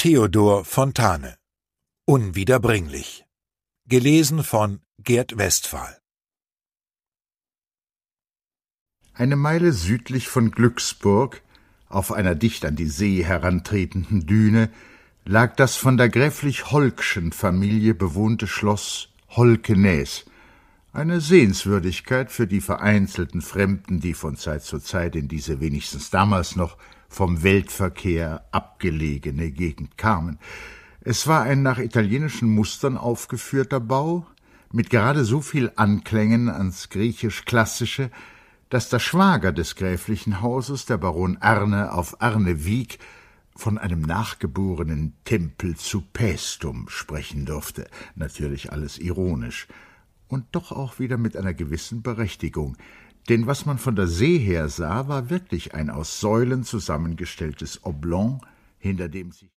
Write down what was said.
Theodor Fontane. Unwiederbringlich. Gelesen von Gerd Westphal. Eine Meile südlich von Glücksburg, auf einer dicht an die See herantretenden Düne, lag das von der gräflich Holckschen Familie bewohnte Schloss Holkenäs, eine Sehenswürdigkeit für die vereinzelten Fremden, die von Zeit zu Zeit in diese wenigstens damals noch vom Weltverkehr abgelegene Gegend kamen. Es war ein nach italienischen Mustern aufgeführter Bau, mit gerade so viel Anklängen ans Griechisch-Klassische, dass der Schwager des gräflichen Hauses, der Baron Arne auf Arnewiek, von einem nachgeborenen Tempel zu Paestum sprechen durfte, natürlich alles ironisch, und doch auch wieder mit einer gewissen Berechtigung, denn was man von der See her sah, war wirklich ein aus Säulen zusammengestelltes Oblong, hinter dem sich